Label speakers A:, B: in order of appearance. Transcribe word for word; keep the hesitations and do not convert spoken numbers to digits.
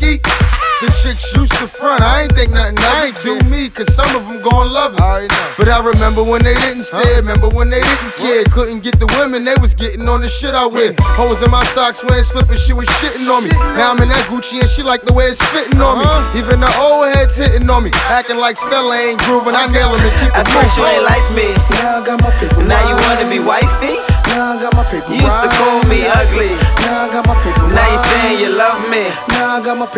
A: eat. The chicks used to front, I ain't think nothing of it. Do me, cause some of them gon' love it. But I remember when they didn't stay, remember when they didn't care. Couldn't get the women, they was getting on the shit I wear. Hoes in my socks wearing slippers, she was shitting on me. Now I'm in that Gucci and she like the way it's fitting on me. Even the old heads hitting on me, acting like Stella ain't grooving. I nail them and keep it moving.
B: At first you ain't like me,
C: Now I got my paper.
B: now you wanna be wifey.
C: Now I got my paper.
B: You used to call me ugly,
C: Now I got my paper.
B: now you saying you love me.
C: Now I got my paper.